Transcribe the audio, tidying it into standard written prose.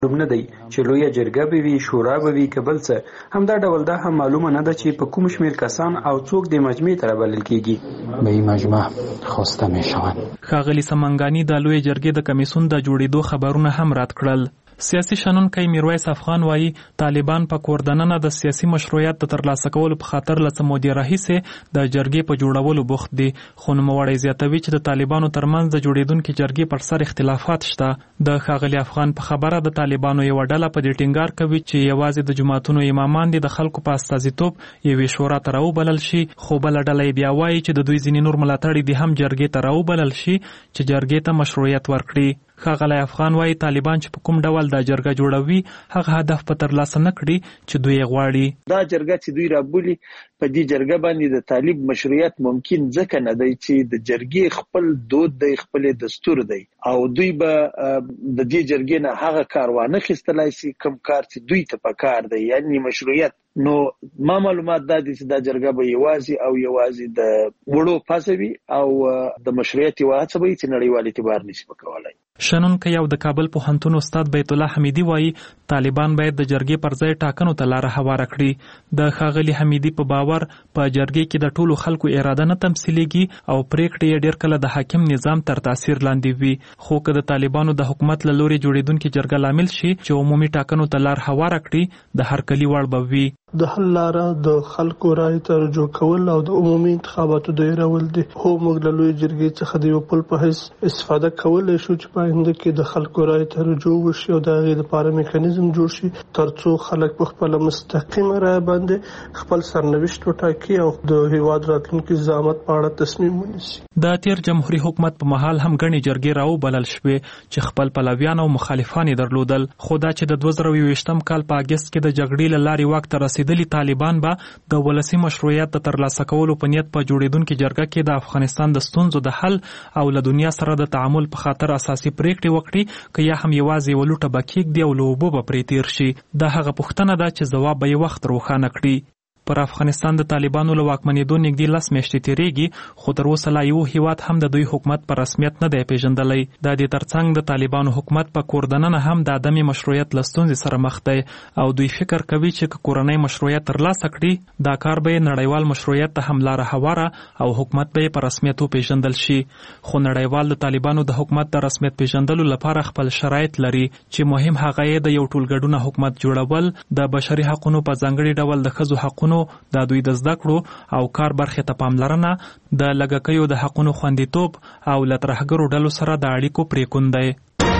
نه دی چې لویه جرګه به وي، شورا به وي که بل څه. همدا ډول دا هم معلومه نه ده چې په کوم شمېر کسان او څوک د مجمع ته رابلل کیږي. به این مجمع خواسته میشوند. ښاغلي سمنګاني د لویې جرګې د کمیسیون د جوړېدو خبرونه هم رد کړل. سیاسي شنونکی میرویس افغان وایي طالبان په کور دننه د سیاسي مشروعیت د ترلاسه کولو په خاطر له څه مودې راهیسې د جرګې په جوړولو بوخت دي، خو نوموړی زیاتوي چې د طالبانو ترمنځ د جوړېدونکې جرګې پر سر اختلافات شته. د ښاغلي افغان په خبره د طالبانو یوه ډله په دې ټینګار کوي چې یوازې د جوماتونو امامان دي د خلکو په استازیتوب یوې شورا ته راوبلل شي، خو بله ډله یې بیا وایي چې د دوی ځینې نور ملاتړي دي هم جرګې ته راوبلل شي چې جرګې ته مشروعیت ورکړي. ښاغلی افغان وایي طالبان چې په کوم ډول دا جرګه جوړوي هغه هدف په ترلاسه نه کړي چې دوی یې غواړي. دا جرګه چې دوی رابولي په دې جرګه باندې د طالب مشروعیت ممکن ځکه نه دی چې د جرګې خپل دود دی، خپل دستور دی، او دوی به د دې جرګې نه هغه کار وانه خیستلای شي کوم کار چې دوی ته پکار دی، یعنی مشروعیت. نو ما معلومات دا دي چې دا جرګه به یوازې د وړو پاسوي او د مشروعیت یوه هڅه به چې نړیوال اعتبار نشي پکولای. شنونکی او د کابل پوهنتون استاد بیت الله حمیدي وایي طالبان باید د جرګې پر ځای ټاکنو ته لاره هواره کړي. د ښاغلي حمیدي په باور په جرګې کې د ټولو خلکو اراده نه تمثیلېږي او پریکړې یې ډېر کله د حاکم نظام تر تاثیر لاندې وي، خو که د طالبانو د حکومت له لوري جوړېدونکې جرګه لامل شي چې عمومي ټاکنو ته لار هواره کړي د هرکلي وړ به وي. د حل لاره د خلکو رای ته رجوع کول او د عمومي انتخاباتو دایرول دي. هو موږ له لویې جرګې څخه د یو پل په حیث استفاده کولی شو چې په آینده کې د خلکو رای ته رجوع وشي او د هغې دپاره میکانیزم جوړ شي تر څو خلک په خپله مستقیمه رایه باندې خپل سرنوشت وټاکي او د هیواد راتلونکي زعامت په اړه تصمیم ونیسي. د تیر جمهوریت حکومت په مهال هم ګڼې جرګې راوبلل شوې چې خپل پلویان او مخالفان یې درلودل، خو دا چې د 2022 کال په اګست کې د جګړې له لارې واک ته رسېدلي طالبان به د ولسي مشروعیت د ترلاسه کولو په نیت په جوړېدونکې جرګه کې د افغانستان د ستونزو د حل او له دنیا سره د تعامل په خاطر اساسي پریکړې وکړي که یا هم یوازې یوه لوټه به کېږدي او له اوبو به پرې تیر شي. دا هغه پوښتنه ده چې ځواب به یې وخت روښانه کړي. پر افغانستان د طالبانو له واکمنېدو نږدې 10 میاشتې تېرېږي، خو تر اوسه لا یو هیواد هم د دوی حکومت په رسمیت نه دی پیژندلی. د دې ترڅنګ د طالبانو حکومت په کور دننه هم د عدم مشروعیت له ستونزې سره مخ دی او دوی فکر کوي چې که کورنۍ مشروعیت ترلاسه کړي دا کار به نړیوال مشروعیت ته هم لاره هواره او حکومت به په رسمیت وپیژندل شي. خو نړیوال د طالبانو د حکومت د رسمیت پیژندلو لپاره خپل شرایط لري چې مهم هغه یې د یو ټولګډونه حکومت جوړول، د بشري حقونو په ځانګړي ډول د ښځو حقونو، د دوی د زده کړو او کار برخې ته پاملرنه، د لږکیو د حقونو خوندیتوب او له ترهګرو ډلو سره د اړیکو پریکون دی.